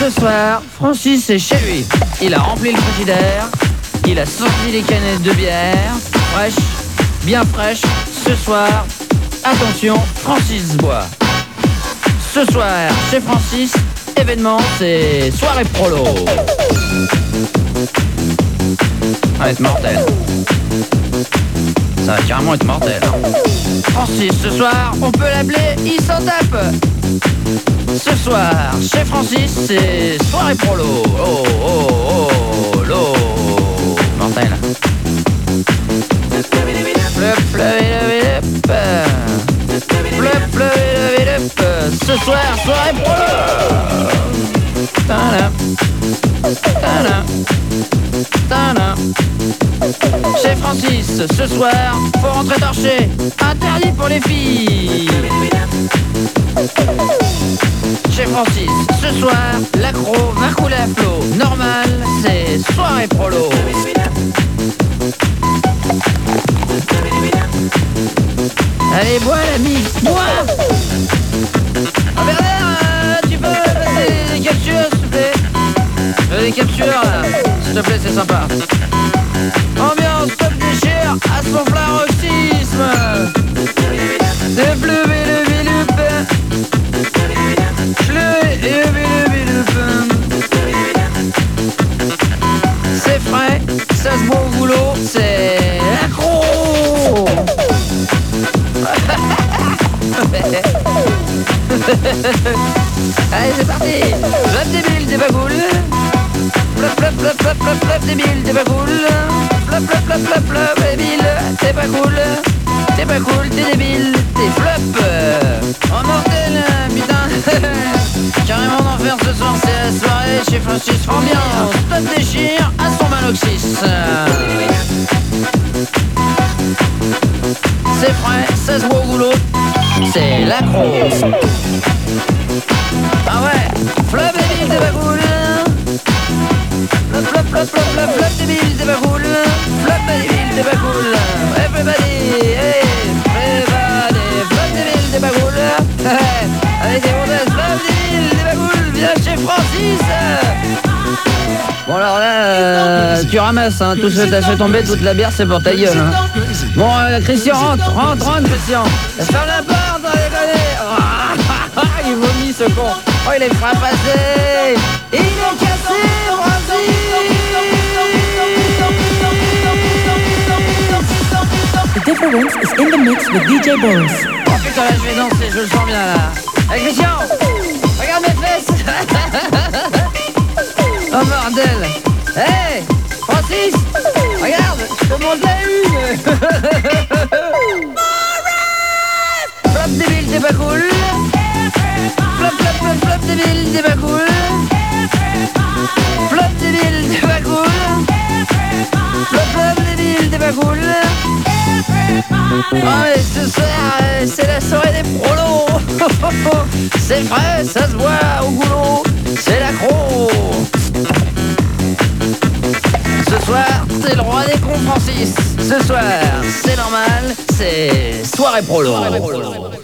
Ce soir, Francis est chez lui. Il a rempli le frigidaire. Il a sorti les canettes de bière. Fraîche, bien fraîche. Ce soir, attention, Francis boit. Ce soir, chez Francis, événement, c'est soirée prolo. Ça va être mortel. Ça va carrément être mortel. Francis, ce soir, on peut l'appeler, il s'en tape. Ce soir, chez Francis, c'est soirée prolo. Oh, oh, oh, l'eau. Mortel. Ce soir, soirée prolo. Ta-da. Ta-da. Ta-da. Chez Francis, ce soir, faut rentrer torché. Interdit pour les filles. Chez Francis, ce soir, l'accro va couler à flot. Normal, c'est soirée prolo. Allez, bois l'ami, bois. Bernard, tu peux passer des captures, s'il te plaît. Des captures, là, s'il te plaît, c'est sympa. Ambiance top déchire à son paroxysme. C'est frais, ça se boit au boulot, c'est accro. Allez, c'est parti. Flop débile, t'es pas cool. Flop, flop, flop, flop, flop, flop débile, t'es pas cool. Flop, flop, flop, flop, flop débile, t'es pas cool. T'es pas cool, t'es débile, t'es flop. Oh mortel, putain. Carrément d'enfer ce soir, c'est la soirée chez Francis Ambiance. Top déchire à son maloxis. C'est frais, ça se boit au boulot. C'est l'accro. Ah ouais, flop débile, t'es pas cool. Flop, flop, flop, flop, flop, flop débile, t'es pas cool. Flop débile, t'es pas cool. Everybody, hey, everybody. Flop débile, t'es pas cool. Allez, t'es bon, flop débile, t'es pas cool. Viens chez Francis. Bon alors là, tu ramasses, hein, tout ce que t'as fait tomber, toute la bière, c'est pour ta gueule. Hein. Bon, Christian, rentre, Christian. Ferme la porte, allez. Il vomit ce con. Oh, il est frappé. Il est cassé, Francis. The difference is in the mix with DJ Boris. Oh putain, là, je vais danser, je le sens bien là. Hey, Christian, regarde mes fesses. Oh bordel. Hey, Francis, regarde, je te montre la une. Flop débile, t'es pas cool. Flop, flop, flop, flop débile, t'es pas cool. Flop débile, t'es pas cool. Flop, flop débile, t'es pas cool. Ah mais ce soir, c'est la soirée des prolos. C'est vrai, ça se voit au boulot. C'est l'accro. Ce soir, c'est le roi des cons Francis. Ce soir, c'est normal, c'est soirée prolo.